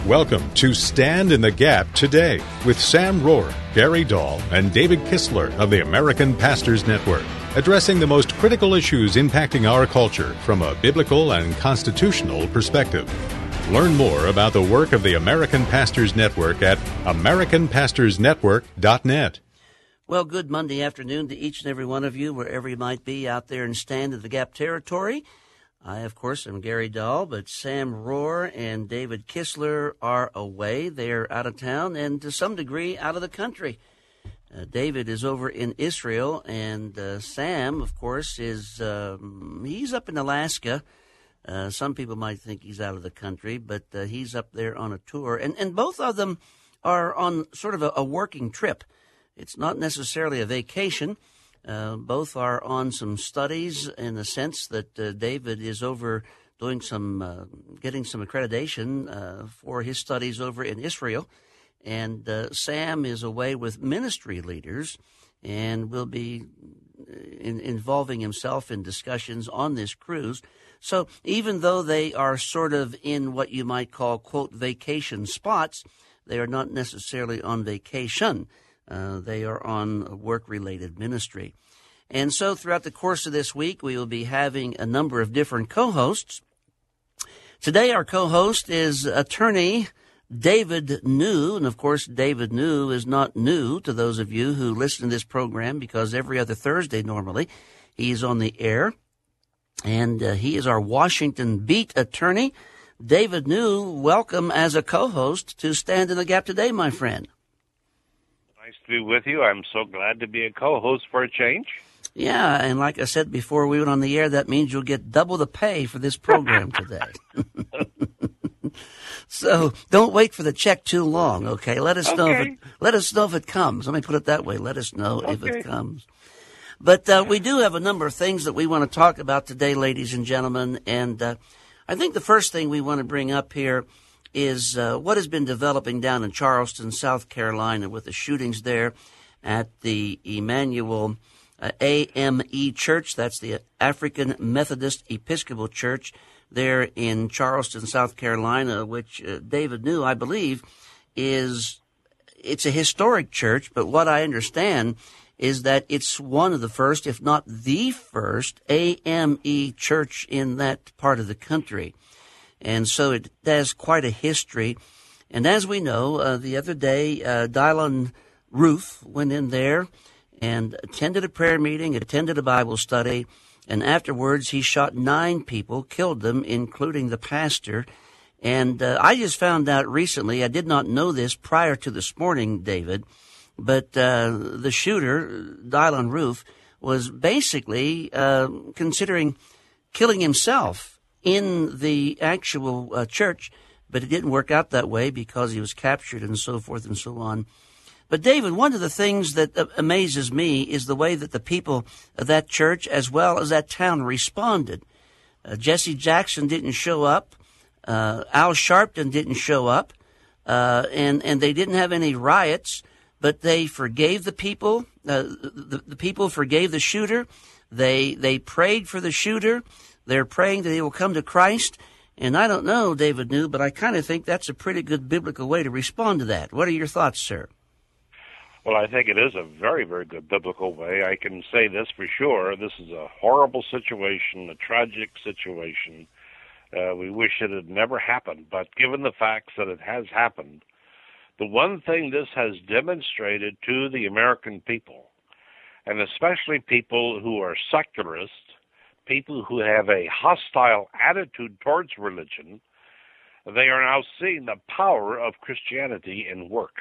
Welcome to Stand in the Gap Today with Sam Rohr, Gary Dahl, and David Kistler of the American Pastors Network, addressing the most critical issues impacting our culture from a biblical and constitutional perspective. Learn more about the work of the American Pastors Network at americanpastorsnetwork.net. Well, good Monday afternoon to each and every one of you, wherever you might be out there in Stand in the Gap territory. I, of course, am Gary Dahl, but Sam Rohr and David Kistler are away. They're out of town and to some degree out of the country. David is over in Israel, and Sam, of course, is he's up in Alaska. Some people might think he's out of the country, but he's up there on a tour. And both of them are on sort of a working trip. It's not necessarily a vacation. Both are on some studies in the sense that David is over doing getting some accreditation for his studies over in Israel. And Sam is away with ministry leaders and will be involving himself in discussions on this cruise. So even though they are sort of in what you might call, quote, vacation spots, they are not necessarily on vacation. They are on work-related ministry. And so throughout the course of this week, we will be having a number of different co-hosts. Today, our co-host is attorney David New. And, of course, David New is not new to those of you who listen to this program because every other Thursday normally he's on the air. And he is our Washington beat attorney. David New, welcome as a co-host to Stand in the Gap Today, my friend. Nice to be with you. I'm so glad to be a co-host for a change. Yeah, and like I said before we went on the air, that means you'll get double the pay for this program today. So don't wait for the check too long, okay? Let us know if it comes. Let me put it that way. Let us know if it comes. But we do have a number of things that we want to talk about today, ladies and gentlemen, and I think the first thing we want to bring up here is what has been developing down in Charleston, South Carolina, with the shootings there at the Emmanuel AME Church. That's the African Methodist Episcopal Church there in Charleston, South Carolina, which David New, I believe, it's a historic church, but what I understand is that it's one of the first, if not the first, AME church in that part of the country. And so it has quite a history. And as we know, the other day, Dylan Roof went in there and attended a prayer meeting, attended a Bible study, and afterwards he shot 9 people, killed them, including the pastor. And I just found out recently, I did not know this prior to this morning, David, but the shooter, Dylan Roof, was basically considering killing himself in the actual church, but it didn't work out that way because he was captured and so forth and so on. But, David, one of the things that amazes me is the way that the people of that church as well as that town responded. Jesse Jackson didn't show up. Al Sharpton didn't show up. And they didn't have any riots, but they forgave the people. The people forgave the shooter. They prayed for the shooter. They're praying that he will come to Christ. And I don't know, David New, but I kind of think that's a pretty good biblical way to respond to that. What are your thoughts, sir? Well, I think it is a very, very good biblical way. I can say this for sure. This is a horrible situation, a tragic situation. We wish it had never happened. But given the facts that it has happened, the one thing this has demonstrated to the American people, and especially people who are secularists, people who have a hostile attitude towards religion, they are now seeing the power of Christianity in work.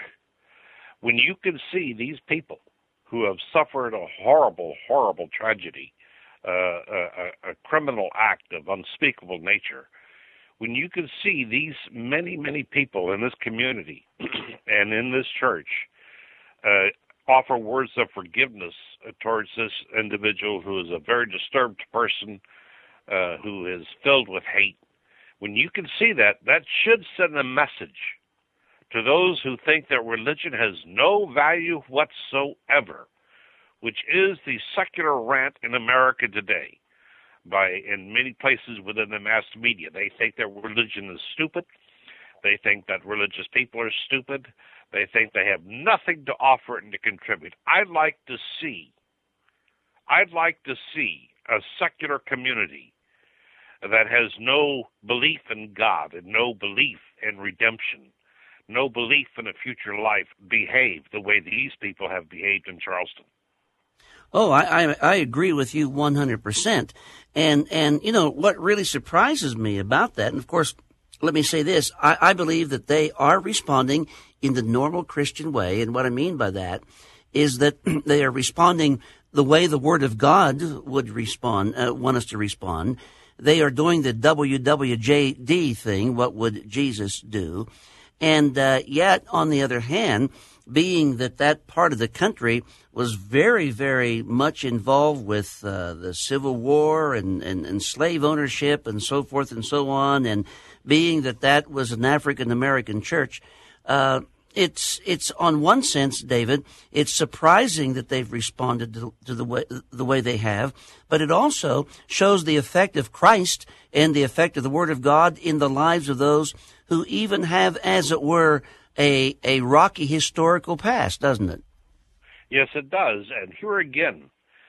When you can see these people who have suffered a horrible, horrible tragedy, a criminal act of unspeakable nature, when you can see these many, many people in this community and in this church offer words of forgiveness towards this individual who is a very disturbed person, who is filled with hate, when you can see that, that should send a message to those who think that religion has no value whatsoever, which is the secular rant in America today. In many places within the mass media, they think that religion is stupid. They think that religious people are stupid. They think they have nothing to offer and to contribute. I'd like to see a secular community that has no belief in God and no belief in redemption, no belief in a future life, behave the way these people have behaved in Charleston. Oh, I agree with you 100%. And you know, what really surprises me about that, and of course, let me say this, I believe that they are responding in the normal Christian way. And what I mean by that is that they are responding the way the Word of God would respond, want us to respond. They are doing the WWJD thing, what would Jesus do? And yet, on the other hand, being that part of the country was very, very much involved with the Civil War and slave ownership and so forth and so on, and being that was an African-American church, it's on one sense, David, it's surprising that they've responded to the way they have, but it also shows the effect of Christ and the effect of the Word of God in the lives of those who even have, as it were, a rocky historical past, doesn't it? Yes, it does. And here again,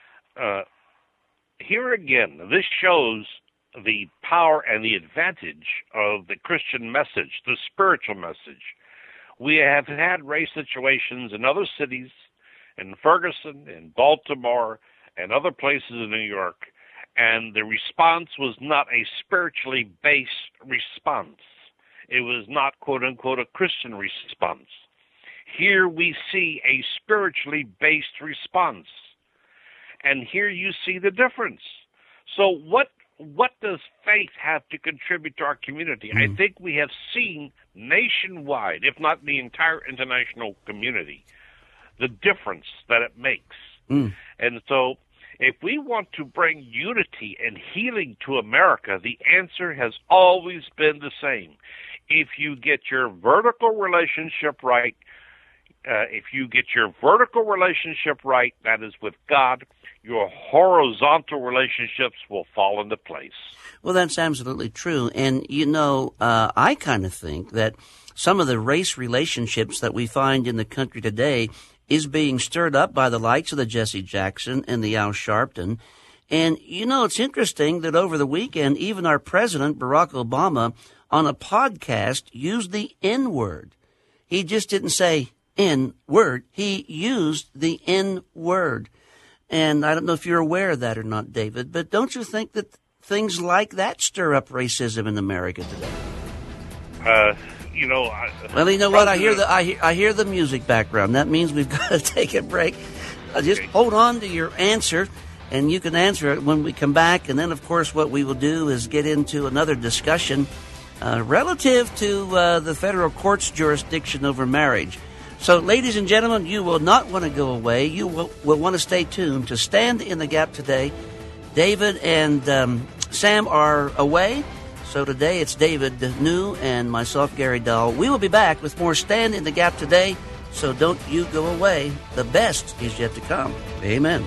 this shows the power and the advantage of the Christian message, the spiritual message. We have had race situations in other cities, in Ferguson, in Baltimore, and other places in New York, and the response was not a spiritually based response. It was not, quote-unquote, a Christian response. Here we see a spiritually based response. And here you see the difference. So what does faith have to contribute to our community? I think we have seen nationwide, if not the entire international community, the difference that it makes. And so if we want to bring unity and healing to America, the answer has always been the same. If you get your vertical relationship right, that is with God, your horizontal relationships will fall into place. Well, that's absolutely true. And, you know, I kind of think that some of the race relationships that we find in the country today is being stirred up by the likes of the Jesse Jackson and the Al Sharpton. And, you know, it's interesting that over the weekend, even our president, Barack Obama, on a podcast, used the N-word. He just didn't say N-word. He used the N-word. And I don't know if you're aware of that or not, David, but don't you think that things like that stir up racism in America today? Well, you know what? I hear the music background. That means we've got to take a break. Just hold on to your answer, and you can answer it when we come back. And then, of course, what we will do is get into another discussion relative to the federal court's jurisdiction over marriage. So, ladies and gentlemen, you will not want to go away. You will want to stay tuned to Stand in the Gap today. David and Sam are away. So today it's David New and myself, Gary Dahl. We will be back with more Stand in the Gap today. So don't you go away. The best is yet to come. Amen.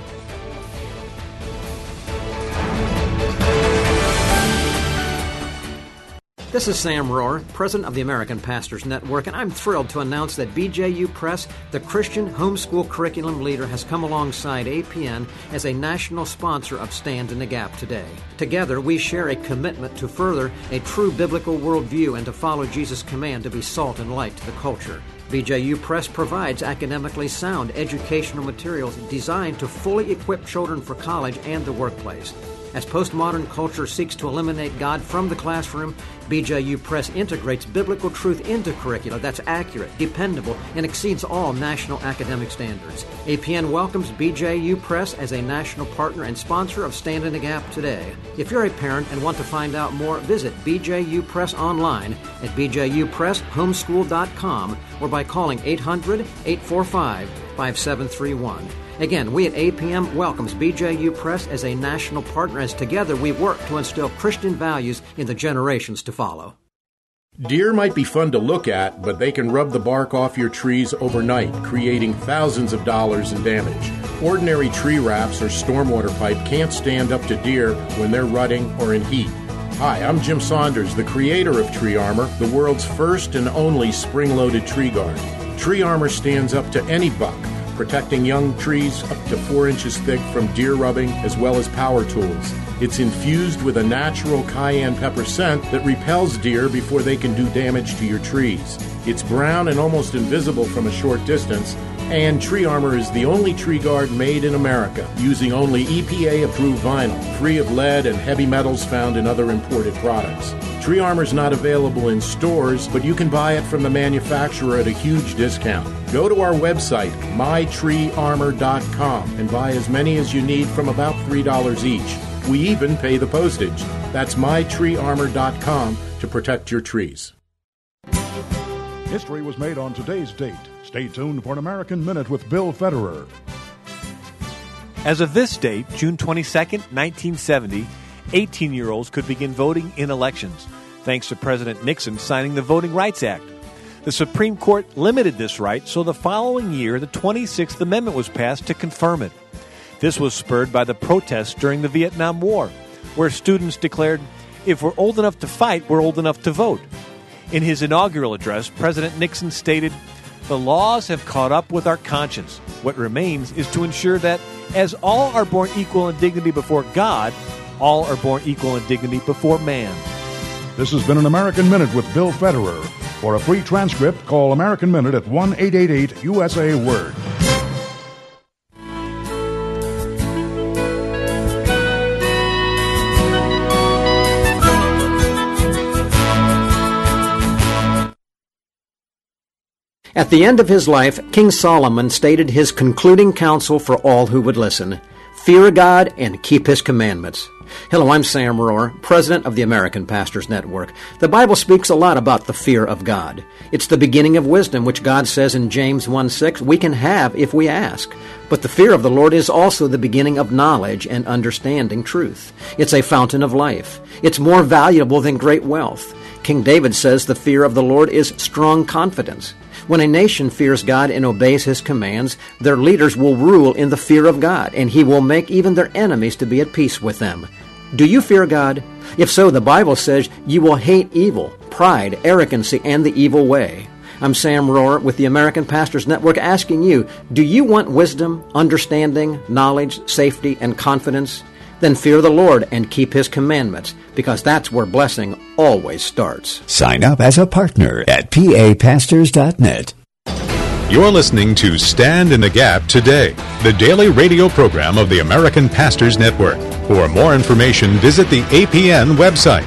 This is Sam Rohr, president of the American Pastors Network, and I'm thrilled to announce that BJU Press, the Christian homeschool curriculum leader, has come alongside APN as a national sponsor of Stand in the Gap today. Together, we share a commitment to further a true biblical worldview and to follow Jesus' command to be salt and light to the culture. BJU Press provides academically sound educational materials designed to fully equip children for college and the workplace. As postmodern culture seeks to eliminate God from the classroom, BJU Press integrates biblical truth into curricula that's accurate, dependable, and exceeds all national academic standards. APN welcomes BJU Press as a national partner and sponsor of Stand in the Gap today. If you're a parent and want to find out more, visit BJU Press online at bjupresshomeschool.com or by calling 800-845-5731. Again, we at APM welcomes BJU Press as a national partner as together we work to instill Christian values in the generations to follow. Deer might be fun to look at, but they can rub the bark off your trees overnight, creating thousands of dollars in damage. Ordinary tree wraps or stormwater pipe can't stand up to deer when they're rutting or in heat. Hi, I'm Jim Saunders, the creator of Tree Armor, the world's first and only spring-loaded tree guard. Tree Armor stands up to any buck, protecting young trees up to 4 inches thick from deer rubbing as well as power tools. It's infused with a natural cayenne pepper scent that repels deer before they can do damage to your trees. It's brown and almost invisible from a short distance, and Tree Armor is the only tree guard made in America, using only EPA-approved vinyl, free of lead and heavy metals found in other imported products. Tree Armor is not available in stores, but you can buy it from the manufacturer at a huge discount. Go to our website, mytreearmor.com, and buy as many as you need from about $3 each. We even pay the postage. That's mytreearmor.com to protect your trees. History was made on today's date. Stay tuned for an American Minute with Bill Federer. As of this date, June 22nd, 1970, 18-year-olds could begin voting in elections, thanks to President Nixon signing the Voting Rights Act. The Supreme Court limited this right, so the following year, the 26th Amendment was passed to confirm it. This was spurred by the protests during the Vietnam War, where students declared, "If we're old enough to fight, we're old enough to vote." In his inaugural address, President Nixon stated, "The laws have caught up with our conscience. What remains is to ensure that, as all are born equal in dignity before God, all are born equal in dignity before man." This has been an American Minute with Bill Federer. For a free transcript, call American Minute at 1-888-USA-WORD. At the end of his life, King Solomon stated his concluding counsel for all who would listen: fear God and keep His commandments. Hello, I'm Sam Rohr, president of the American Pastors Network. The Bible speaks a lot about the fear of God. It's the beginning of wisdom, which God says in James 1:6 we can have if we ask. But the fear of the Lord is also the beginning of knowledge and understanding truth. It's a fountain of life. It's more valuable than great wealth. King David says the fear of the Lord is strong confidence. When a nation fears God and obeys His commands, their leaders will rule in the fear of God, and He will make even their enemies to be at peace with them. Do you fear God? If so, the Bible says you will hate evil, pride, arrogancy, and the evil way. I'm Sam Rohr with the American Pastors Network asking you, do you want wisdom, understanding, knowledge, safety, and confidence? Then fear the Lord and keep His commandments, because that's where blessing always starts. Sign up as a partner at papastors.net. You're listening to Stand in the Gap Today, the daily radio program of the American Pastors Network. For more information, visit the APN website,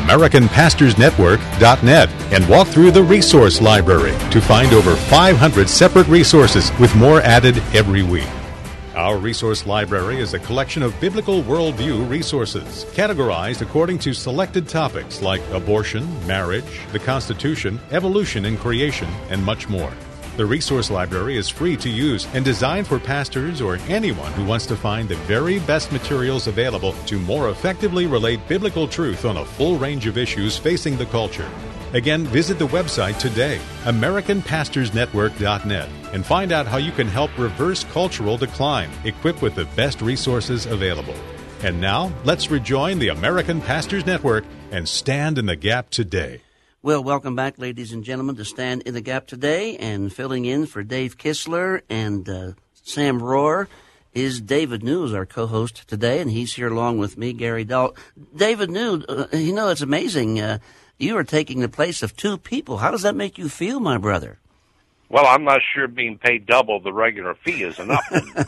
AmericanPastorsNetwork.net, and walk through the resource library to find over 500 separate resources with more added every week. Our resource library is a collection of biblical worldview resources, categorized according to selected topics like abortion, marriage, the Constitution, evolution and creation, and much more. The resource library is free to use and designed for pastors or anyone who wants to find the very best materials available to more effectively relate biblical truth on a full range of issues facing the culture. Again, visit the website today, AmericanPastorsNetwork.net, and find out how you can help reverse cultural decline, equipped with the best resources available. And now, let's rejoin the American Pastors Network and stand in the gap today. Well, welcome back, ladies and gentlemen, to Stand in the Gap today. And filling in for Dave Kistler and Sam Rohr is David New, is our co-host today, and he's here along with me, Gary Dahl. David New, it's amazing. You are taking the place of two people. How does that make you feel, my brother? Well, I'm not sure being paid double the regular fee is enough.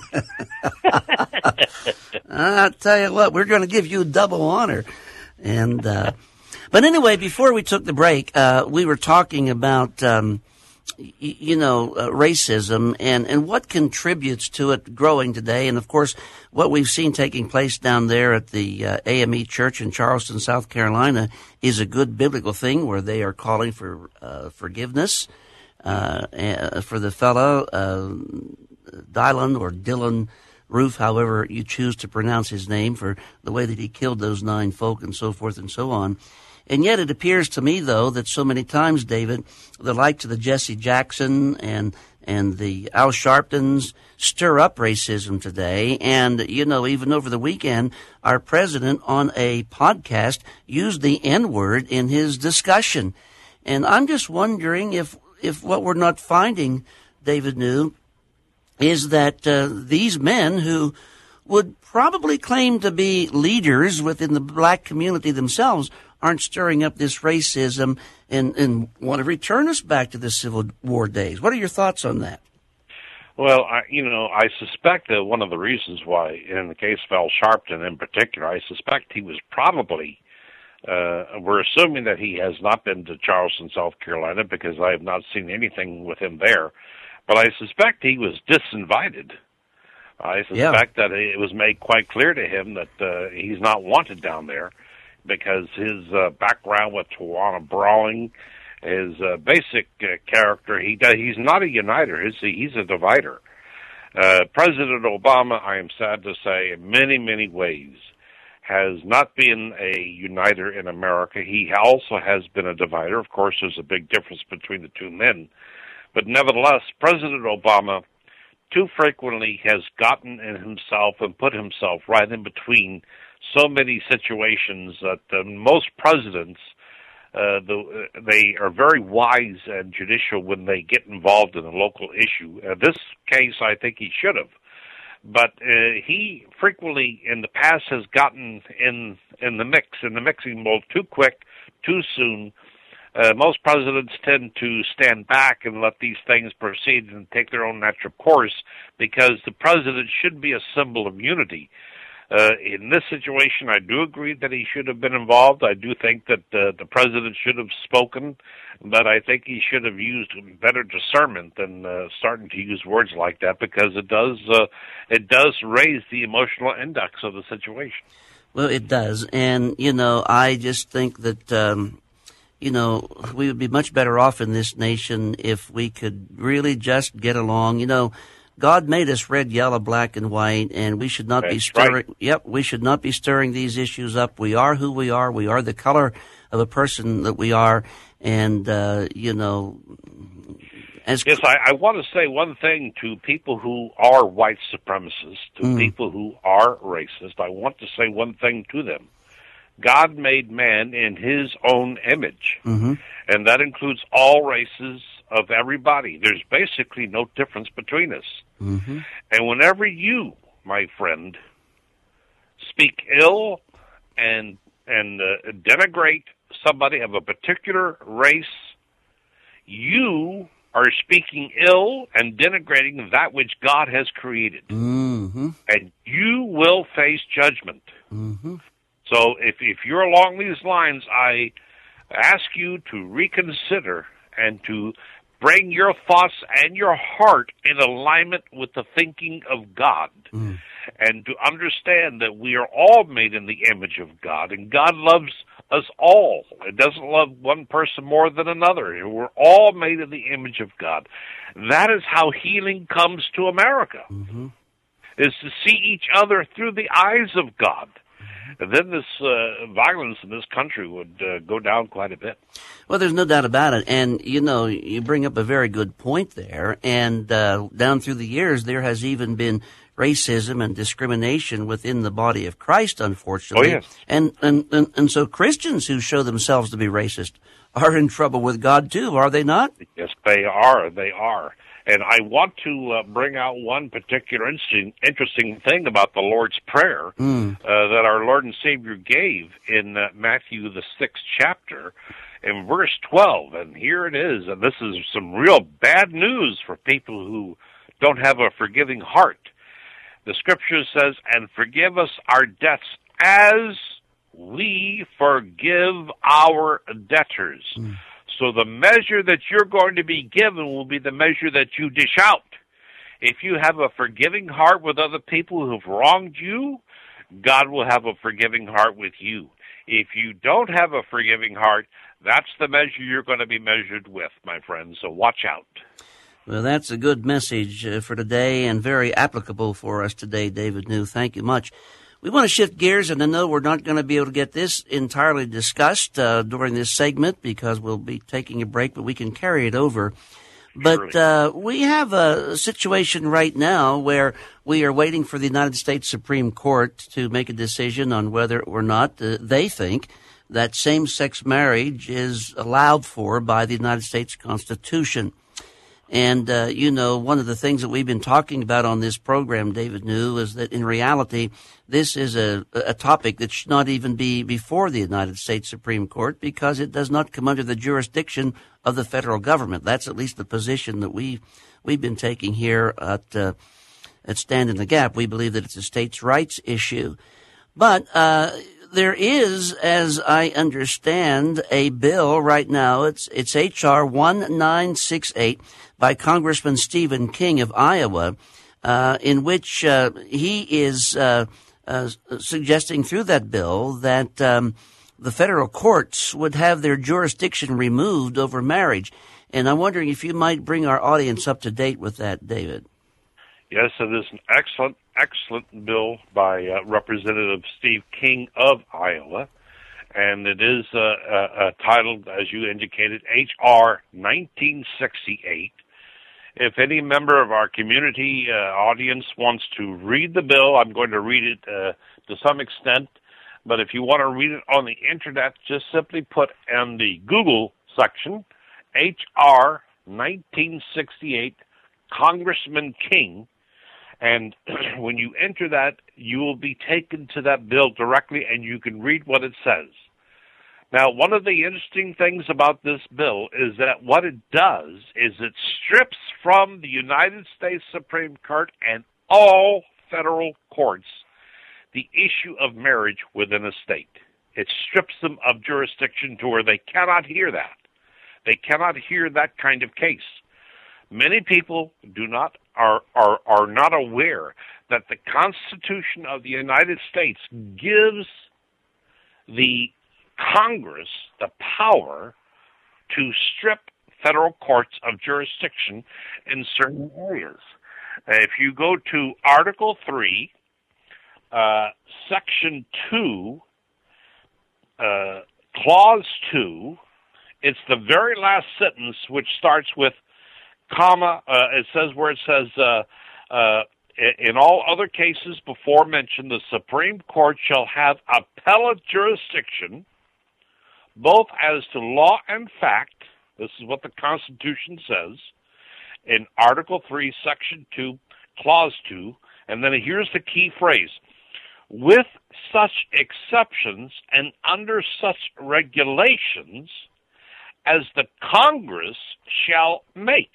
I'll tell you what, we're going to give you double honor. And but anyway, before we took the break, we were talking about racism and what contributes to it growing today. And of course, what we've seen taking place down there at the AME Church in Charleston, South Carolina, is a good biblical thing where they are calling for forgiveness for the fellow Dylan Roof, however you choose to pronounce his name, for the way that he killed those 9 folk and so forth and so on. And yet it appears to me, though, that so many times, David, the likes of the Jesse Jackson and and the Al Sharptons stir up racism today. And, even over the weekend, our president on a podcast used the N-word in his discussion. And I'm just wondering if what we're not finding, David New, is that these men who would probably claim to be leaders within the black community themselves aren't stirring up this racism and want to return us back to the Civil War days. What are your thoughts on that? Well, I suspect that one of the reasons why, in the case of Al Sharpton in particular, I suspect he was probably, we're assuming that he has not been to Charleston, South Carolina, because I have not seen anything with him there, but I suspect he was disinvited. I suspect that it was made quite clear to him that he's not wanted down there because his background with Tawana brawling, his basic character, he's not a uniter, he's a divider. President Obama, I am sad to say, in many, many ways, has not been a uniter in America. He also has been a divider. Of course, there's a big difference between the two men. But nevertheless, President Obama too frequently has gotten in himself and put himself right in between so many situations that most presidents, they are very wise and judicial when they get involved in a local issue. This case, I think he should have. But he frequently in the past has gotten in the mixing bowl too quick, too soon. Most presidents tend to stand back and let these things proceed and take their own natural course because the president should be a symbol of unity. In this situation, I do agree that he should have been involved. I do think that the president should have spoken, but I think he should have used better discernment than starting to use words like that because it does raise the emotional index of the situation. Well, it does, and I just think that. We would be much better off in this nation if we could really just get along. God made us red, yellow, black, and white, and we should not be stirring. Right. Yep, we should not be stirring these issues up. We are who we are. We are the color of a person that we are, and Yes, I want to say one thing to people who are white supremacists, to people who are racist. I want to say one thing to them. God made man in his own image, and that includes all races of everybody. There's basically no difference between us. And whenever you, my friend, speak ill and denigrate somebody of a particular race, you are speaking ill and denigrating that which God has created. And you will face judgment. So if you're along these lines, I ask you to reconsider and to bring your thoughts and your heart in alignment with the thinking of God, and to understand that we are all made in the image of God, and God loves us all. It doesn't love one person more than another. We're all made in the image of God. That is how healing comes to America, is to see each other through the eyes of God. And then this violence in this country would go down quite a bit. Well, there's no doubt about it. And, you bring up a very good point there. And down through the years, there has even been racism and discrimination within the body of Christ, unfortunately. Oh, yes. And so Christians who show themselves to be racist are in trouble with God, too, are they not? Yes, they are. They are. And I want to bring out one particular interesting thing about the Lord's Prayer that our Lord and Savior gave in Matthew, the 6th chapter, in verse 12. And here it is. And this is some real bad news for people who don't have a forgiving heart. The Scripture says, "And forgive us our debts as we forgive our debtors." So the measure that you're going to be given will be the measure that you dish out. If you have a forgiving heart with other people who've wronged you, God will have a forgiving heart with you. If you don't have a forgiving heart, that's the measure you're going to be measured with, my friends. So watch out. Well, that's a good message for today and very applicable for us today, David New. Thank you much. We want to shift gears, and I know we're not going to be able to get this entirely discussed during this segment because we'll be taking a break, but we can carry it over. But we have a situation right now where we are waiting for the United States Supreme Court to make a decision on whether or not they think that same-sex marriage is allowed for by the United States Constitution. And, one of the things that we've been talking about on this program, David New, is that in reality, this is a topic that should not even be before the United States Supreme Court because it does not come under the jurisdiction of the federal government. That's at least the position that we've been taking here at Stand in the Gap. We believe that it's a states' rights issue. But there is, as I understand, a bill right now. It's H.R. 1968 by Congressman Stephen King of Iowa, in which he is suggesting through that bill that the federal courts would have their jurisdiction removed over marriage. And I'm wondering if you might bring our audience up to date with that, David. Yes, it is an excellent bill by Representative Steve King of Iowa, and it is titled, as you indicated, H.R. 1968. If any member of our community audience wants to read the bill, I'm going to read it to some extent, but if you want to read it on the Internet, just simply put in the Google section, H.R. 1968, Congressman King, and when you enter that, you will be taken to that bill directly, and you can read what it says. Now, one of the interesting things about this bill is that what it does is it strips from the United States Supreme Court and all federal courts the issue of marriage within a state. It strips them of jurisdiction to where they cannot hear that. They cannot hear that kind of case. Many people are not aware that the Constitution of the United States gives the Congress the power to strip federal courts of jurisdiction in certain areas. If you go to Article 3, Section 2, Clause 2, it's the very last sentence which starts with comma, it says where it says, in all other cases before mentioned, the Supreme Court shall have appellate jurisdiction, both as to law and fact. This is what the Constitution says in Article 3, Section 2, Clause 2, and then here's the key phrase, with such exceptions and under such regulations as the Congress shall make.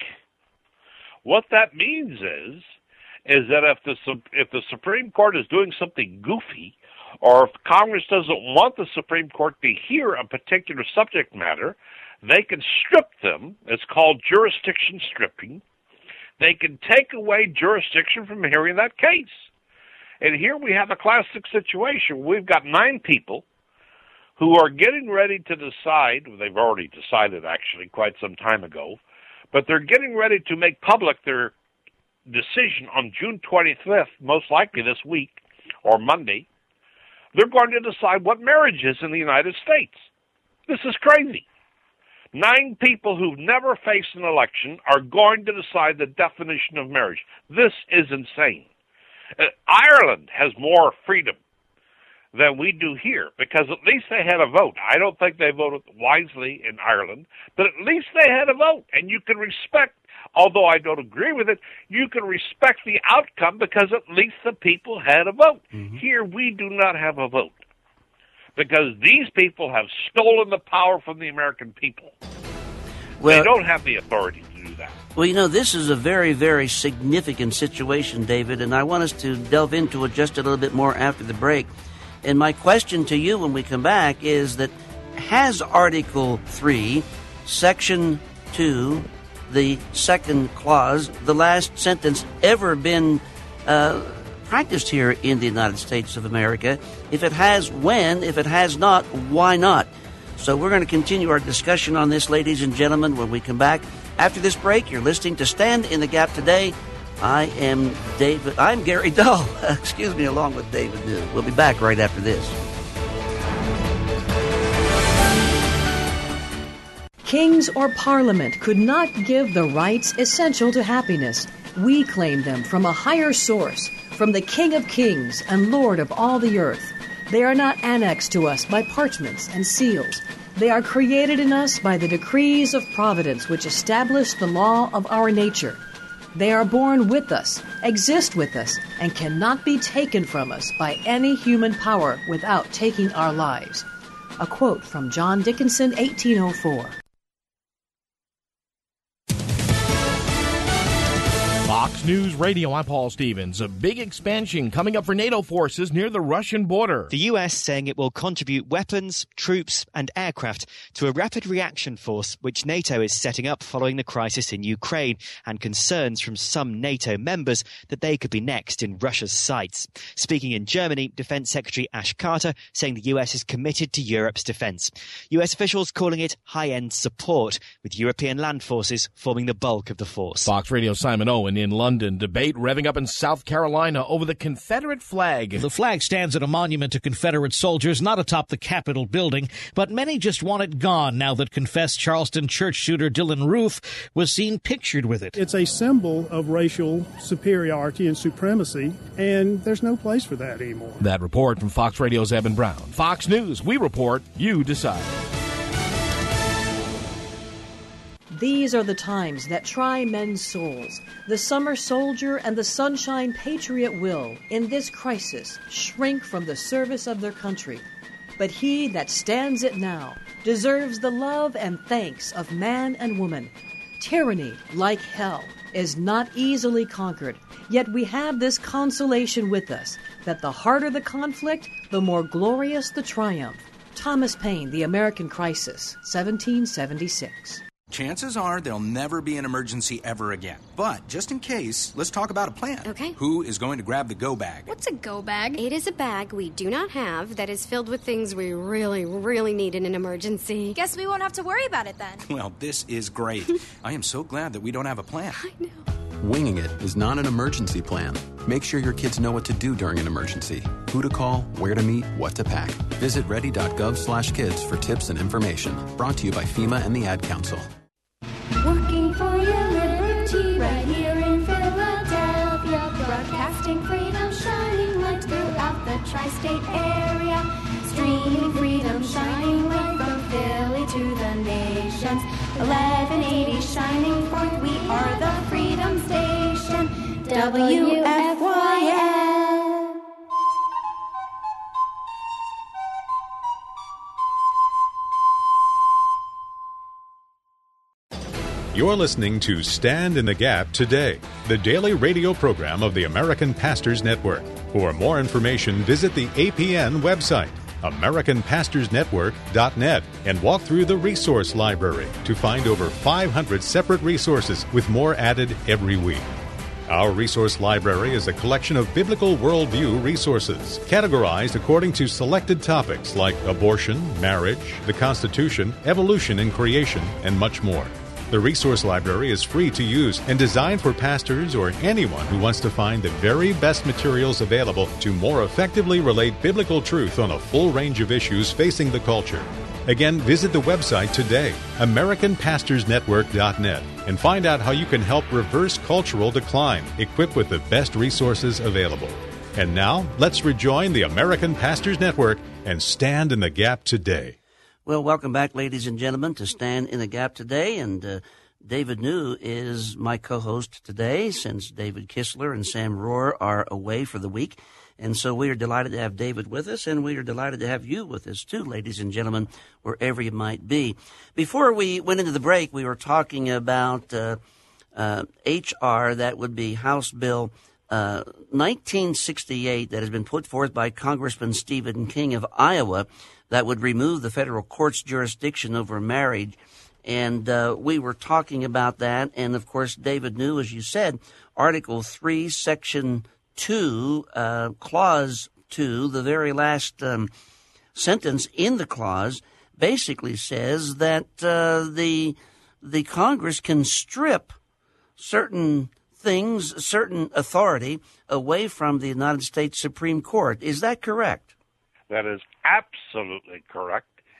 What that means is that if the Supreme Court is doing something goofy, or if Congress doesn't want the Supreme Court to hear a particular subject matter, they can strip them. It's called jurisdiction stripping. They can take away jurisdiction from hearing that case. And here we have a classic situation. We've got 9 people who are getting ready to decide, well, they've already decided actually quite some time ago, but they're getting ready to make public their decision on June 25th, most likely this week, or Monday. They're going to decide what marriage is in the United States. This is crazy. 9 people who've never faced an election are going to decide the definition of marriage. This is insane. Ireland has more freedom than we do here, because at least they had a vote. I don't think they voted wisely in Ireland, but at least they had a vote, and you can respect, although I don't agree with it, you can respect the outcome because at least the people had a vote. Mm-hmm. Here we do not have a vote, because these people have stolen the power from the American people. Well, they don't have the authority to do that. Well, this is a very, very significant situation, David, and I want us to delve into it just a little bit more after the break. And my question to you when we come back is that has Article 3, Section 2, the second clause, the last sentence, ever been practiced here in the United States of America? If it has, when? If it has not, why not? So we're going to continue our discussion on this, ladies and gentlemen, when we come back. After this break, you're listening to Stand in the Gap Today. I'm Gary Dahl, along with David New. We'll be back right after this. Kings or parliament could not give the rights essential to happiness. We claim them from a higher source, from the King of Kings and Lord of all the earth. They are not annexed to us by parchments and seals. They are created in us by the decrees of providence which establish the law of our nature. They are born with us, exist with us, and cannot be taken from us by any human power without taking our lives. A quote from John Dickinson, 1804. Fox News Radio, I'm Paul Stevens. A big expansion coming up for NATO forces near the Russian border. The US saying it will contribute weapons, troops and aircraft to a rapid reaction force which NATO is setting up following the crisis in Ukraine and concerns from some NATO members that they could be next in Russia's sights. Speaking in Germany, Defense Secretary Ash Carter saying the US is committed to Europe's defense. US officials calling it high-end support, with European land forces forming the bulk of the force. Fox Radio's Simon Owen in London. Debate revving up in South Carolina over the Confederate flag. The flag stands at a monument to Confederate soldiers, not atop the Capitol building, but many just want it gone now that confessed Charleston church shooter Dylan Roof was seen pictured with it. It's a symbol of racial superiority and supremacy, and there's no place for that anymore. That report from Fox Radio's Evan Brown. Fox News, we report, you decide. These are the times that try men's souls. The summer soldier and the sunshine patriot will, in this crisis, shrink from the service of their country. But he that stands it now deserves the love and thanks of man and woman. Tyranny, like hell, is not easily conquered, yet we have this consolation with us, that the harder the conflict, the more glorious the triumph. Thomas Paine, The American Crisis, 1776. Chances are there'll never be an emergency ever again. But just in case, let's talk about a plan. Okay. Who is going to grab the go bag? What's a go bag? It is a bag we do not have that is filled with things we really, really need in an emergency. Guess we won't have to worry about it then. Well, this is great. I am so glad that we don't have a plan. I know. Winging it is not an emergency plan. Make sure your kids know what to do during an emergency. Who to call, where to meet, what to pack. Visit ready.gov/kids for tips and information. Brought to you by FEMA and the Ad Council. Working for your liberty right here in Philadelphia. Broadcasting freedom, shining light throughout the tri-state area. Streaming freedom, shining light from Philly to the nations. 1180 shining forth, we are the Freedom Station. WFYL. You're listening to Stand in the Gap Today, the daily radio program of the American Pastors Network. For more information, visit the APN website, AmericanPastorsNetwork.net, and walk through the resource library to find over 500 separate resources with more added every week. Our resource library is a collection of biblical worldview resources, categorized according to selected topics like abortion, marriage, the Constitution, evolution and creation, and much more. The resource library is free to use and designed for pastors or anyone who wants to find the very best materials available to more effectively relate biblical truth on a full range of issues facing the culture. Again, visit the website today, AmericanPastorsNetwork.net, and find out how you can help reverse cultural decline, equipped with the best resources available. And now, let's rejoin the American Pastors Network and stand in the gap today. Well, welcome back, ladies and gentlemen, to Stand in the Gap today. And David New is my co-host today, since David Kistler and Sam Rohr are away for the week. And so we are delighted to have David with us, and we are delighted to have you with us too, ladies and gentlemen, wherever you might be. Before we went into the break, we were talking about H.R., that would be House Bill 1968, that has been put forth by Congressman Stephen King of Iowa, that would remove the federal court's jurisdiction over marriage. And we were talking about that. And, of course, David New, as you said, Article 3, Section 2, Clause 2, the very last sentence in the clause, basically says that the Congress can strip certain things, certain authority away from the United States Supreme Court. Is that correct? That is absolutely correct.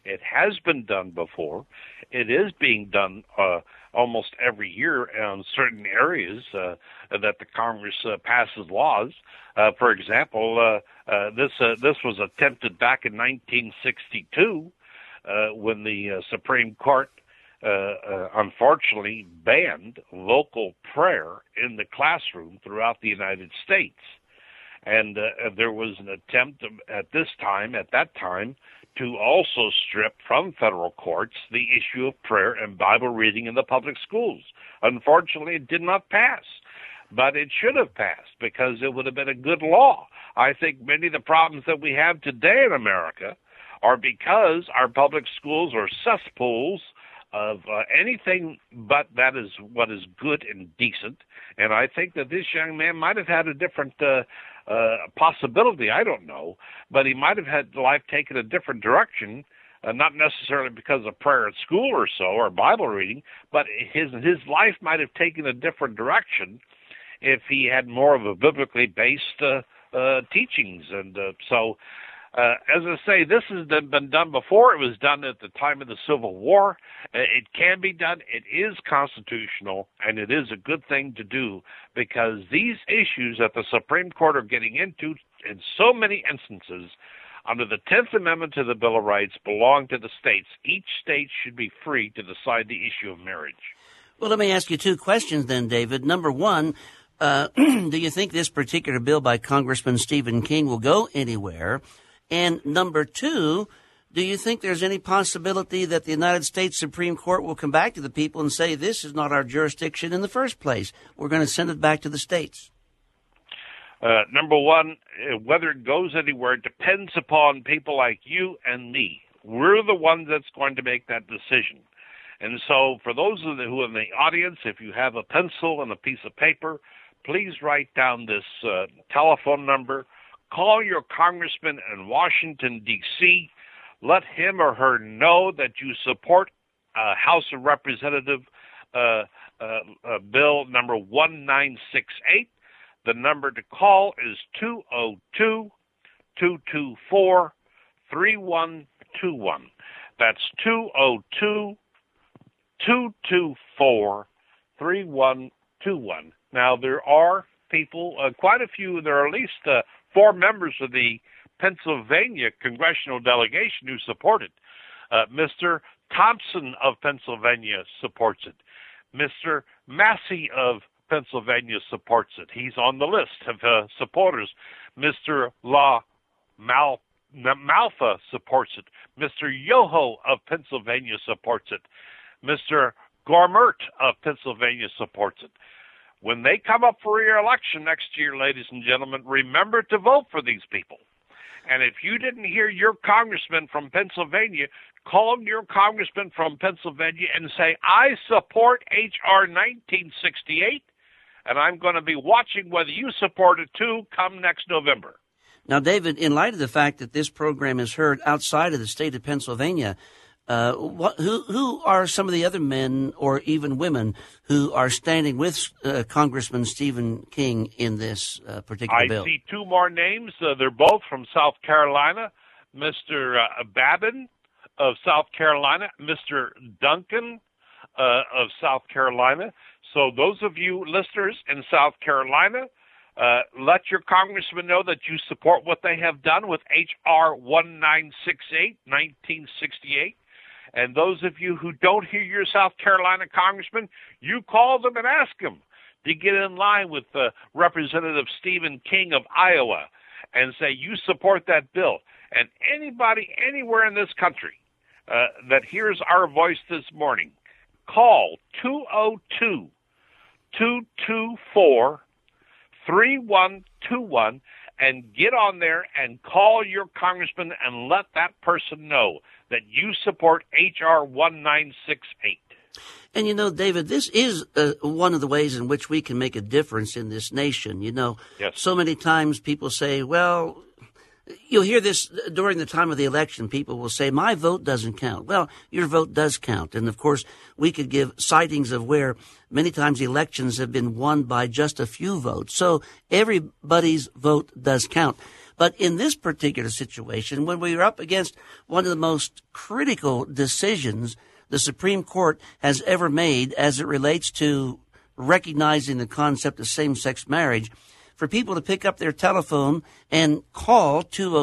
It has been done before. It is being done almost every year in certain areas that the Congress passes laws. For example, this was attempted back in 1962 when the Supreme Court unfortunately banned local prayer in the classroom throughout the United States. And there was an attempt at that time, to also strip from federal courts the issue of prayer and Bible reading in the public schools. Unfortunately, it did not pass, but it should have passed because it would have been a good law. I think many of the problems that we have today in America are because our public schools are cesspools of anything but that is what is good and decent. And I think that this young man might have had a different possibility, I don't know, but he might have had life taken a different direction, not necessarily because of prayer at school or so, or Bible reading, but his life might have taken a different direction if he had more of a biblically based teachings. And so, as I say, this has been done before. It was done at the time of the Civil War. It can be done. It is constitutional, and it is a good thing to do because these issues that the Supreme Court are getting into in so many instances under the 10th Amendment to the Bill of Rights belong to the states. Each state should be free to decide the issue of marriage. Well, let me ask you two questions then, David. Number one, do you think this particular bill by Congressman Stephen King will go anywhere? And number two, do you think there's any possibility that the United States Supreme Court will come back to the people and say this is not our jurisdiction in the first place? We're going to send it back to the states. Number one, whether it goes anywhere depends upon people like you and me. We're the ones that's going to make that decision. And so for those of you who are in the audience, if you have a pencil and a piece of paper, please write down this telephone number. Call your congressman in Washington, D.C. Let him or her know that you support House of Representative Bill number 1968. The number to call is 202-224-3121. That's 202-224-3121. Now, there are people, quite a few, there are at least 4 members of the Pennsylvania congressional delegation who support it. Mr. Thompson of Pennsylvania supports it. Mr. Massey of Pennsylvania supports it. He's on the list of supporters. Mr. Malfa supports it. Mr. Yoho of Pennsylvania supports it. Mr. Gormert of Pennsylvania supports it. When they come up for re-election next year, ladies and gentlemen, remember to vote for these people. And if you didn't hear your congressman from Pennsylvania, call your congressman from Pennsylvania and say, I support H.R. 1968, and I'm going to be watching whether you support it too come next November. Now, David, in light of the fact that this program is heard outside of the state of Pennsylvania, who are some of the other men or even women who are standing with Congressman Stephen King in this particular bill? I see 2 more names. They're both from South Carolina. Mr. Babin of South Carolina, Mr. Duncan of South Carolina. So those of you listeners in South Carolina, let your congressman know that you support what they have done with H.R. 1968, 1968. And those of you who don't hear your South Carolina congressman, you call them and ask them to get in line with Representative Stephen King of Iowa and say you support that bill. And anybody anywhere in this country that hears our voice this morning, call 202-224-3121 and get on there and call your congressman and let that person know that you support H.R. 1968. And, you know, David, this is one of the ways in which we can make a difference in this nation. You know, yes. So many times people say, well, you'll hear this during the time of the election. People will say, my vote doesn't count. Well, your vote does count. And, of course, we could give sightings of where many times elections have been won by just a few votes. So everybody's vote does count. But in this particular situation, when we are up against one of the most critical decisions the Supreme Court has ever made as it relates to recognizing the concept of same-sex marriage, for people to pick up their telephone and call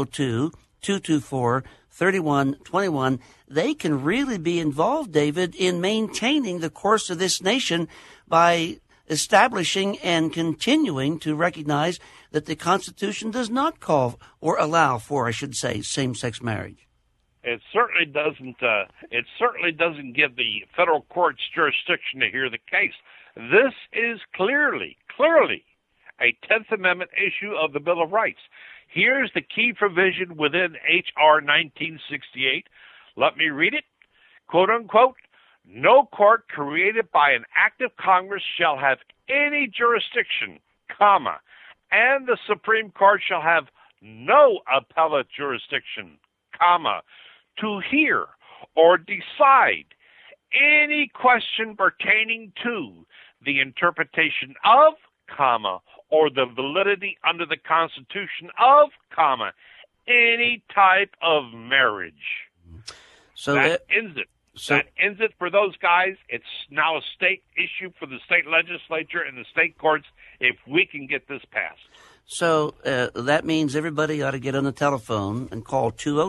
202-224-3121, they can really be involved, David, in maintaining the course of this nation by establishing and continuing to recognize that the Constitution does not call or allow for, I should say, same-sex marriage. It certainly doesn't. It certainly doesn't give the federal courts jurisdiction to hear the case. This is clearly a 10th Amendment issue of the Bill of Rights. Here's the key provision within H.R. 1968. Let me read it. Quote unquote. No court created by an act of Congress shall have any jurisdiction, comma, and the Supreme Court shall have no appellate jurisdiction, comma, to hear or decide any question pertaining to the interpretation of, comma, or the validity under the Constitution of, comma, any type of marriage. So that ends it. That ends it for those guys. It's now a state issue for the state legislature and the state courts if we can get this passed. So that means everybody ought to get on the telephone and call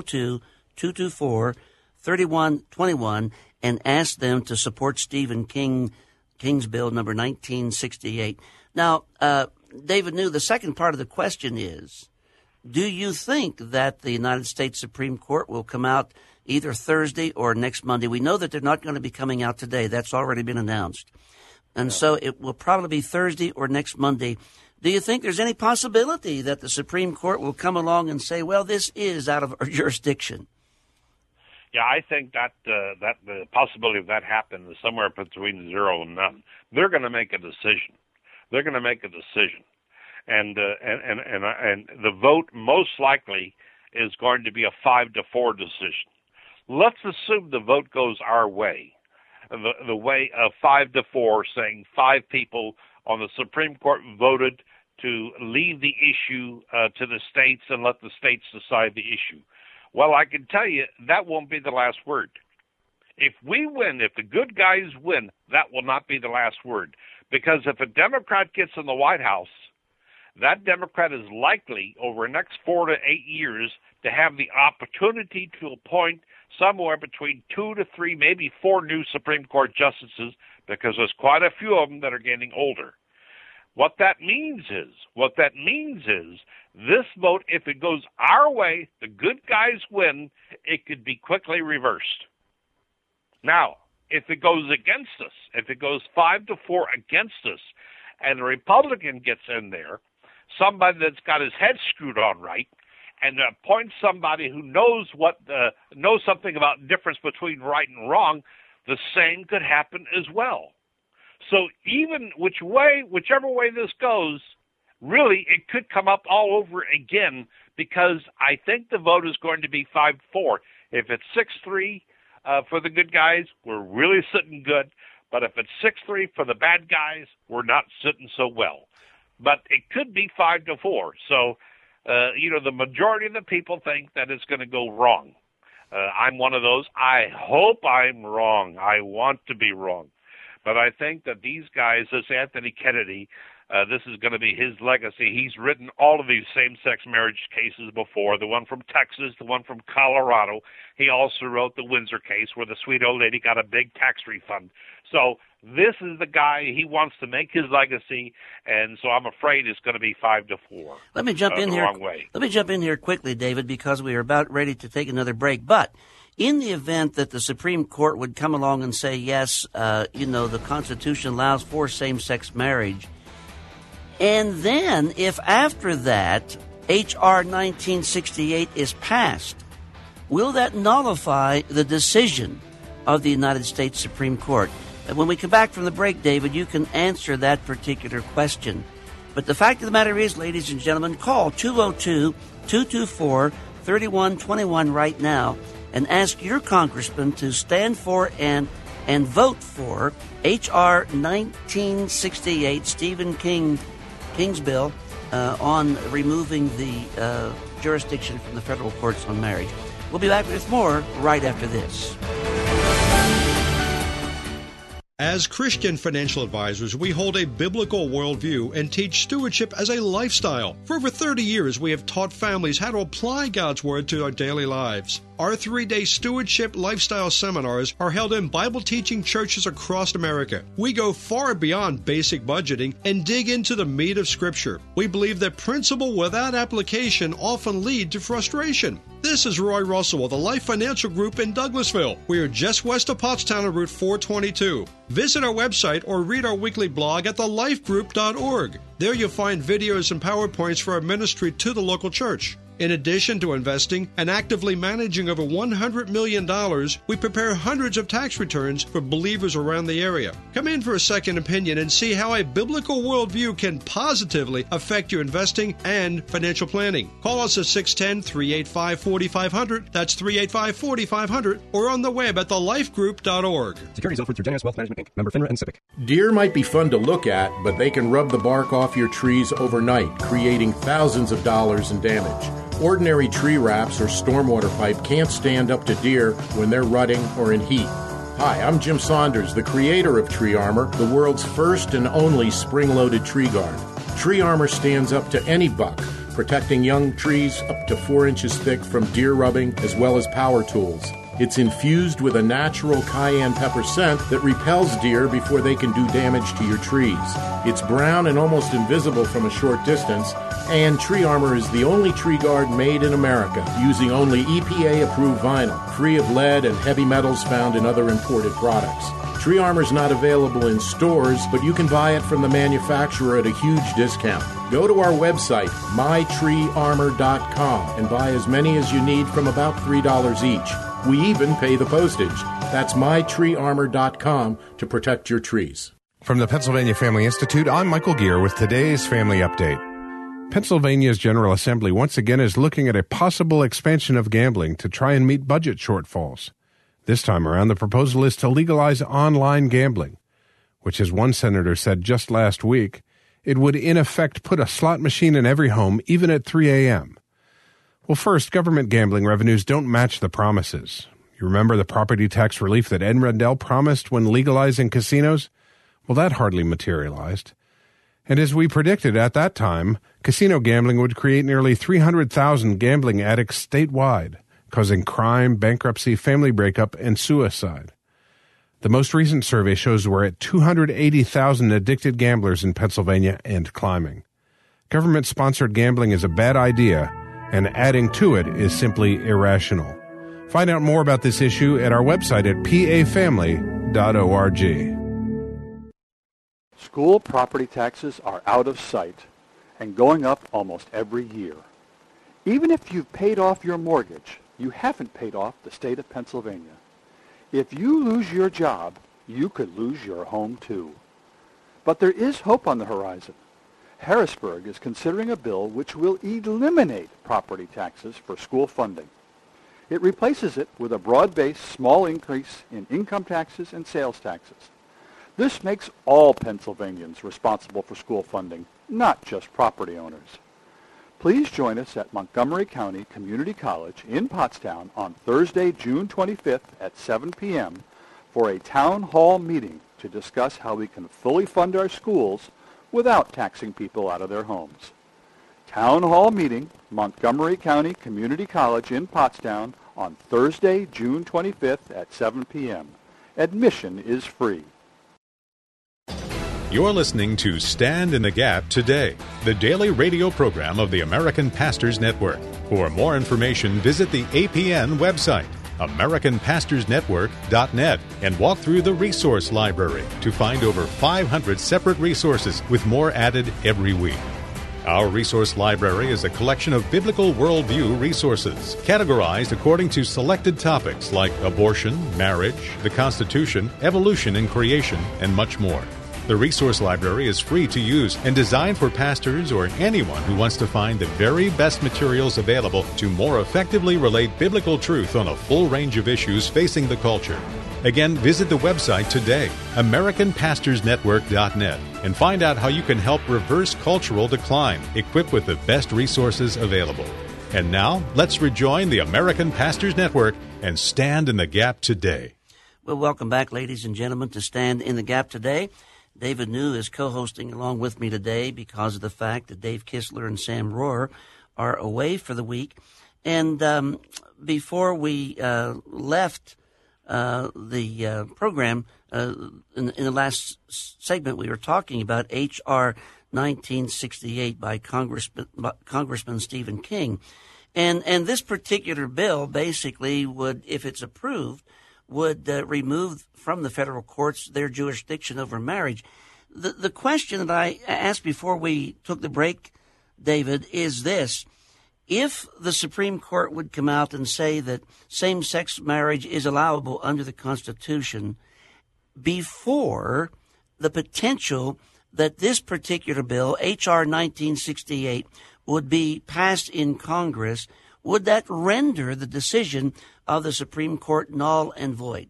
202-224-3121 and ask them to support Stephen King's bill number 1968. Now, David New, the second part of the question is, do you think that the United States Supreme Court will come out either Thursday or next Monday? We know that they're not going to be coming out today. That's already been announced. And so it will probably be Thursday or next Monday. Do you think there's any possibility that the Supreme Court will come along and say, well, this is out of our jurisdiction? Yeah, I think that that the possibility of that happening is somewhere between 0 and none. They're going to make a decision. They're going to make a decision. And the vote most likely is going to be a 5-4 decision. Let's assume the vote goes our way, the way of 5-4, saying 5 people on the Supreme Court voted to leave the issue to the states and let the states decide the issue. Well, I can tell you that won't be the last word. If we win, if the good guys win, that will not be the last word. Because if a Democrat gets in the White House, that Democrat is likely over the next 4 to 8 years to have the opportunity to appoint somewhere between 2 to 3, maybe 4 new Supreme Court justices, because there's quite a few of them that are getting older. What that means is this vote, if it goes our way, the good guys win, it could be quickly reversed. Now, if it goes against us, if it goes 5-4 against us, and the Republican gets in there, somebody that's got his head screwed on right, and appoints somebody who knows something about the difference between right and wrong, the same could happen as well. So even whichever way this goes, really it could come up all over again, because I think the vote is going to be 5-4. If it's 6-3 for the good guys, we're really sitting good. But if it's 6-3 for the bad guys, we're not sitting so well. But it could be 5-4. So, the majority of the people think that it's going to go wrong. I'm one of those. I hope I'm wrong. I want to be wrong. But I think that these guys, this Anthony Kennedy, this is going to be his legacy. He's written all of these same-sex marriage cases before, the one from Texas, the one from Colorado. He also wrote the Windsor case where the sweet old lady got a big tax refund. So this is the guy, he wants to make his legacy, and so I'm afraid it's going to be 5-4. Let me jump in here. Wrong way. Let me jump in here quickly, David, because we are about ready to take another break. But in the event that the Supreme Court would come along and say, yes, the Constitution allows for same-sex marriage, and then if after that H.R. 1968 is passed, will that nullify the decision of the United States Supreme Court? And when we come back from the break, David, you can answer that particular question. But the fact of the matter is, ladies and gentlemen, call 202-224-3121 right now and ask your congressman to stand for and vote for H.R. 1968, Stephen King's bill. on removing the jurisdiction from the federal courts on marriage. We'll be back with more right after this. As Christian financial advisors, we hold a biblical worldview and teach stewardship as a lifestyle. For over 30 years, we have taught families how to apply God's Word to our daily lives. Our 3-day stewardship lifestyle seminars are held in Bible-teaching churches across America. We go far beyond basic budgeting and dig into the meat of Scripture. We believe that principle without application often lead to frustration. This is Roy Russell of the Life Financial Group in Douglasville. We are just west of Pottstown on Route 422. Visit our website or read our weekly blog at thelifegroup.org. There you'll find videos and PowerPoints for our ministry to the local church. In addition to investing and actively managing over $100 million, we prepare hundreds of tax returns for believers around the area. Come in for a second opinion and see how a biblical worldview can positively affect your investing and financial planning. Call us at 610-385-4500. That's 385-4500, or on the web at thelifegroup.org. Securities offered through Genesis Wealth Management, Inc., member FINRA and SIPC. Deer might be fun to look at, but they can rub the bark off your trees overnight, creating thousands of dollars in damage. Ordinary tree wraps or stormwater pipe can't stand up to deer when they're rutting or in heat. Hi, I'm Jim Saunders, the creator of Tree Armor, the world's first and only spring-loaded tree guard. Tree Armor stands up to any buck, protecting young trees up to 4 inches thick from deer rubbing as well as power tools. It's infused with a natural cayenne pepper scent that repels deer before they can do damage to your trees. It's brown and almost invisible from a short distance, and Tree Armor is the only tree guard made in America, using only EPA-approved vinyl, free of lead and heavy metals found in other imported products. Tree Armor is not available in stores, but you can buy it from the manufacturer at a huge discount. Go to our website, mytreearmor.com, and buy as many as you need from about $3 each. We even pay the postage. That's mytreearmor.com to protect your trees. From the Pennsylvania Family Institute, I'm Michael Gear with today's Family Update. Pennsylvania's General Assembly once again is looking at a possible expansion of gambling to try and meet budget shortfalls. This time around, the proposal is to legalize online gambling, which, as one senator said just last week, it would in effect put a slot machine in every home, even at 3 a.m. Well, first, government gambling revenues don't match the promises. You remember the property tax relief that Ed Rendell promised when legalizing casinos? Well, that hardly materialized. And as we predicted at that time, casino gambling would create nearly 300,000 gambling addicts statewide, causing crime, bankruptcy, family breakup, and suicide. The most recent survey shows we're at 280,000 addicted gamblers in Pennsylvania and climbing. Government-sponsored gambling is a bad idea, and adding to it is simply irrational. Find out more about this issue at our website at pafamily.org. School property taxes are out of sight and going up almost every year. Even if you've paid off your mortgage, you haven't paid off the state of Pennsylvania. If you lose your job, you could lose your home too. But there is hope on the horizon. Harrisburg is considering a bill which will eliminate property taxes for school funding. It replaces it with a broad-based small increase in income taxes and sales taxes. This makes all Pennsylvanians responsible for school funding, not just property owners. Please join us at Montgomery County Community College in Pottstown on Thursday, June 25th at 7 p.m. for a town hall meeting to discuss how we can fully fund our schools without taxing people out of their homes. Town hall meeting, Montgomery County Community College in Pottstown on Thursday, June 25th at 7 p.m. Admission is free. You're listening to Stand in the Gap Today, the daily radio program of the American Pastors Network. For more information, visit the APN website, AmericanPastorsNetwork.net, and walk through the resource library to find over 500 separate resources with more added every week. Our resource library is a collection of biblical worldview resources, categorized according to selected topics like abortion, marriage, the Constitution, evolution and creation, and much more. The resource library is free to use and designed for pastors or anyone who wants to find the very best materials available to more effectively relate biblical truth on a full range of issues facing the culture. Again, visit the website today, AmericanPastorsNetwork.net, and find out how you can help reverse cultural decline, equipped with the best resources available. And now, let's rejoin the American Pastors Network and stand in the gap today. Well, welcome back, ladies and gentlemen, to Stand in the Gap today. David New is co-hosting along with me today because of the fact that Dave Kistler and Sam Rohrer are away for the week. And before we left the program, in the last segment, we were talking about H.R. 1968 by Congressman Stephen King. And this particular bill basically would, if it's approved, would remove from the federal courts their jurisdiction over marriage. The question that I asked before we took the break, David, is this. If the Supreme Court would come out and say that same-sex marriage is allowable under the Constitution before the potential that this particular bill, H.R. 1968, would be passed in Congress, would that render the decision of the Supreme Court null and void?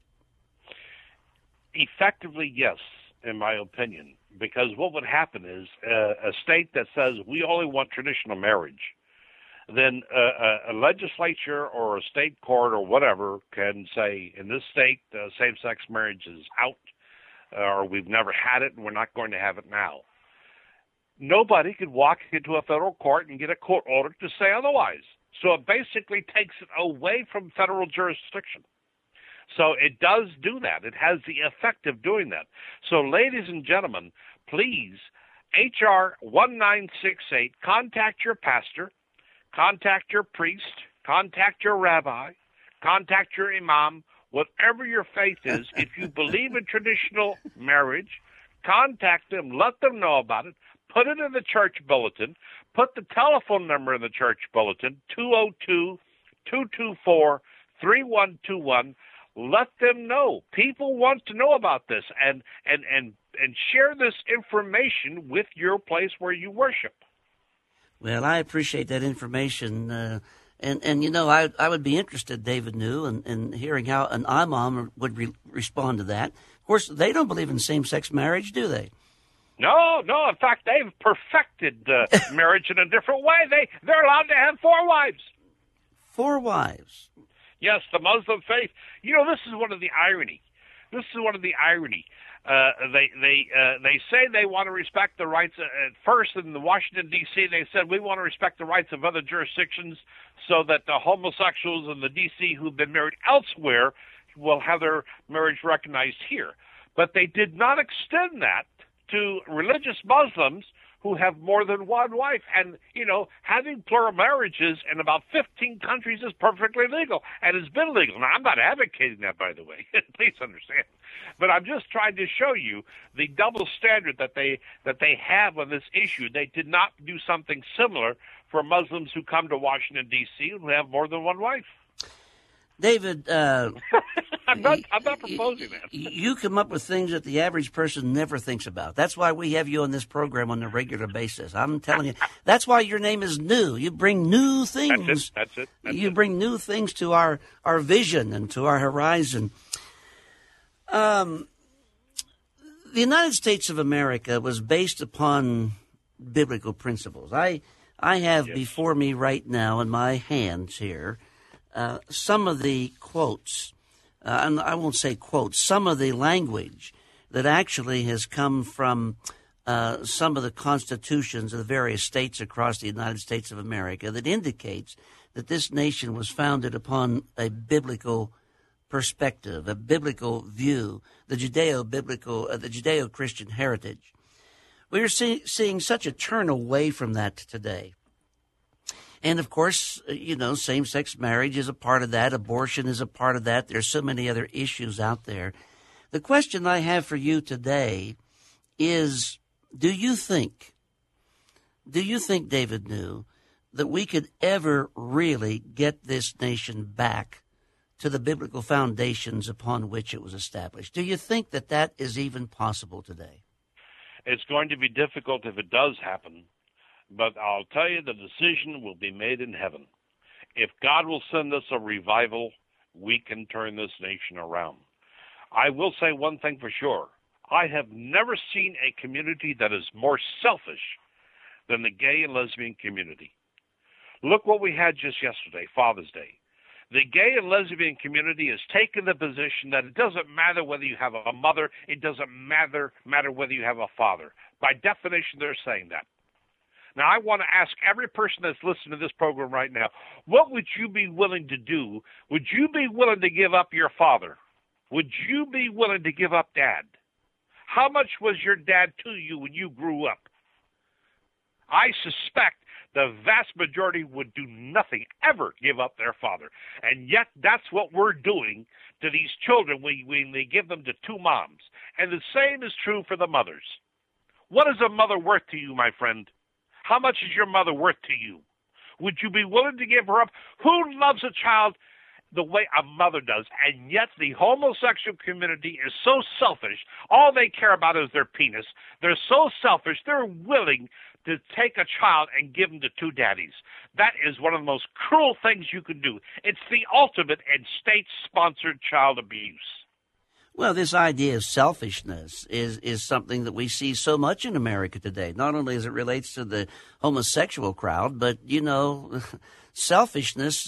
Effectively, yes, in my opinion, because what would happen is a state that says we only want traditional marriage, then a legislature or a state court or whatever can say, in this state, same-sex marriage is out, or we've never had it and we're not going to have it now. Nobody could walk into a federal court and get a court order to say otherwise. So it basically takes it away from federal jurisdiction. So it does do that. It has the effect of doing that. So, ladies and gentlemen, please, H.R. 1968, contact your pastor, contact your priest, contact your rabbi, contact your imam, whatever your faith is. If you believe in traditional marriage, contact them, let them know about it, put it in the church bulletin, put the telephone number in the church bulletin, 202-224-3121. Let them know. People want to know about this, and share this information with your place where you worship. Well, I appreciate that information, and you know, I would be interested, David New, in hearing how an imam would respond to that. Of course, they don't believe in same-sex marriage, do they? No. In fact, they've perfected marriage in a different way. They're allowed to have 4 wives. 4 wives. Yes, the Muslim faith. You know, this is one of the irony. They say they want to respect the rights. At first, in the Washington, D.C., they said we want to respect the rights of other jurisdictions so that the homosexuals in the D.C. who've been married elsewhere will have their marriage recognized here. But they did not extend that to religious Muslims who have more than one wife. And, you know, having plural marriages in about 15 countries is perfectly legal, and it's been legal. Now, I'm not advocating that, by the way. Please understand. But I'm just trying to show you the double standard that they have on this issue. They did not do something similar for Muslims who come to Washington, D.C. and who have more than one wife. David, I'm not proposing that. You come up with things that the average person never thinks about. That's why we have you on this program on a regular basis. I'm telling you, that's why your name is New. You bring new things. That's it. You bring new things to our vision and to our horizon. The United States of America was based upon biblical principles. I have before me right now in my hands here some of the quotes, and I won't say quotes, some of the language that actually has come from some of the constitutions of the various states across the United States of America that indicates that this nation was founded upon a biblical perspective, a biblical view, the Judeo-Christian heritage. We are seeing such a turn away from that today. And, of course, you know, same-sex marriage is a part of that. Abortion is a part of that. There's so many other issues out there. The question I have for you today is, do you think, David New, that we could ever really get this nation back to the biblical foundations upon which it was established? Do you think that that is even possible today? It's going to be difficult if it does happen. But I'll tell you, the decision will be made in heaven. If God will send us a revival, we can turn this nation around. I will say one thing for sure. I have never seen a community that is more selfish than the gay and lesbian community. Look what we had just yesterday, Father's Day. The gay and lesbian community has taken the position that it doesn't matter whether you have a mother, it doesn't matter whether you have a father. By definition, they're saying that. Now, I want to ask every person that's listening to this program right now, what would you be willing to do? Would you be willing to give up your father? Would you be willing to give up Dad? How much was your dad to you when you grew up? I suspect the vast majority would do nothing, ever give up their father. And yet that's what we're doing to these children when they give them to two moms. And the same is true for the mothers. What is a mother worth to you, my friend? How much is your mother worth to you? Would you be willing to give her up? Who loves a child the way a mother does? And yet the homosexual community is so selfish. All they care about is their penis. They're so selfish, they're willing to take a child and give them to two daddies. That is one of the most cruel things you can do. It's the ultimate in state-sponsored child abuse. Well, this idea of selfishness is something that we see so much in America today, not only as it relates to the homosexual crowd, but, selfishness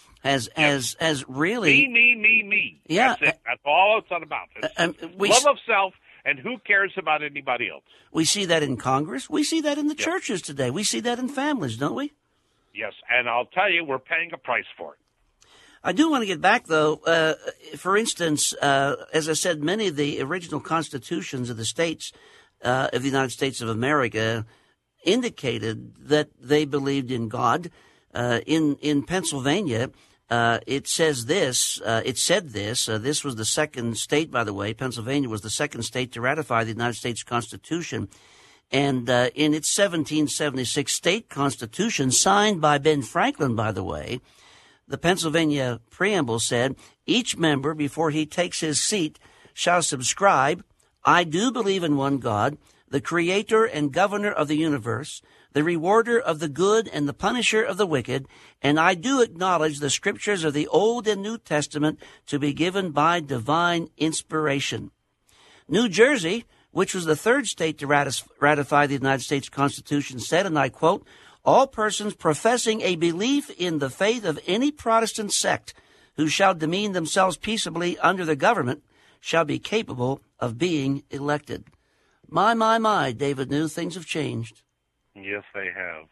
has really... Me. Yeah. That's it. That's all it's all about. Love of self, and who cares about anybody else? We see that in Congress. We see that in the churches today. We see that in families, don't we? Yes, and I'll tell you, we're paying a price for it. I do want to get back, though. For instance, as I said, many of the original constitutions of the states of the United States of America indicated that they believed in God. In Pennsylvania, it says this. It said this. This was the second state, by the way. Pennsylvania was the second state to ratify the United States Constitution. And in its 1776 state constitution, signed by Ben Franklin, by the way, the Pennsylvania preamble said, each member, before he takes his seat, shall subscribe, I do believe in one God, the creator and governor of the universe, the rewarder of the good and the punisher of the wicked, and I do acknowledge the scriptures of the Old and New Testament to be given by divine inspiration. New Jersey, which was the third state to ratify the United States Constitution, said, and I quote, all persons professing a belief in the faith of any Protestant sect who shall demean themselves peaceably under the government shall be capable of being elected. My, David New, things have changed. Yes, they have.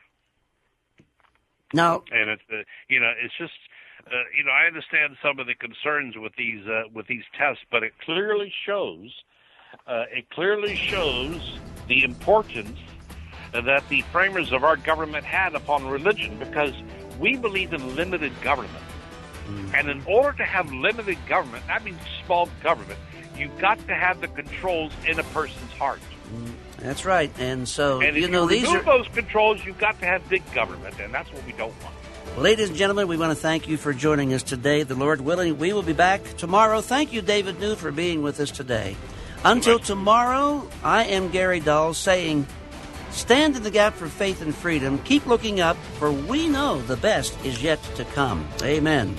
Now, and it's it's just I understand some of the concerns with these tests, but it clearly shows the importance that the framers of our government had upon religion, because we believe in limited government. And in order to have limited government, that means small government, you've got to have the controls in a person's heart. That's right. And so, and if you remove those controls, you've got to have big government, and that's what we don't want. Ladies and gentlemen, we want to thank you for joining us today. The Lord willing, we will be back tomorrow. Thank you, David New, for being with us today. Until tomorrow, I am Gary Dahl saying, stand in the gap for faith and freedom. Keep looking up, for we know the best is yet to come. Amen.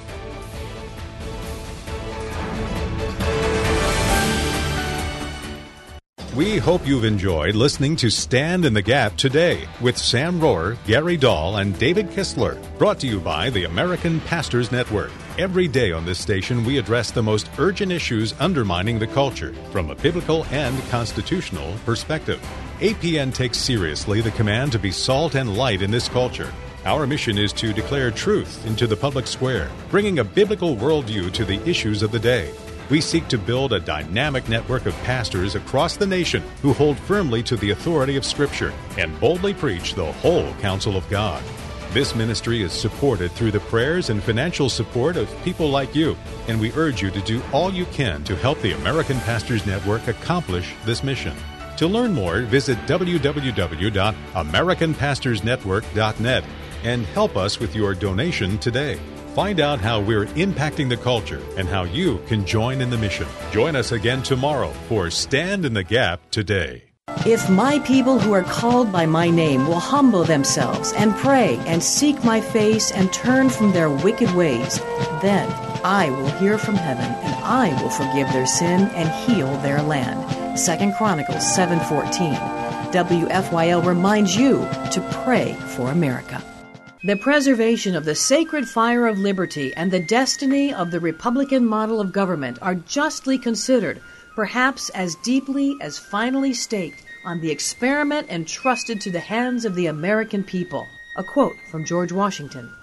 We hope you've enjoyed listening to Stand in the Gap today with Sam Rohrer, Gary Dahl, and David Kistler, brought to you by the American Pastors Network. Every day on this station, we address the most urgent issues undermining the culture from a biblical and constitutional perspective. APN takes seriously the command to be salt and light in this culture. Our mission is to declare truth into the public square, bringing a biblical worldview to the issues of the day. We seek to build a dynamic network of pastors across the nation who hold firmly to the authority of Scripture and boldly preach the whole counsel of God. This ministry is supported through the prayers and financial support of people like you, and we urge you to do all you can to help the American Pastors Network accomplish this mission. To learn more, visit www.americanpastorsnetwork.net and help us with your donation today. Find out how we're impacting the culture and how you can join in the mission. Join us again tomorrow for Stand in the Gap Today. If my people who are called by my name will humble themselves and pray and seek my face and turn from their wicked ways, then I will hear from heaven, and I will forgive their sin and heal their land. 2 Chronicles 7:14. WFYL reminds you to pray for America. The preservation of the sacred fire of liberty and the destiny of the Republican model of government are justly considered, perhaps as deeply as finally staked on the experiment entrusted to the hands of the American people. A quote from George Washington.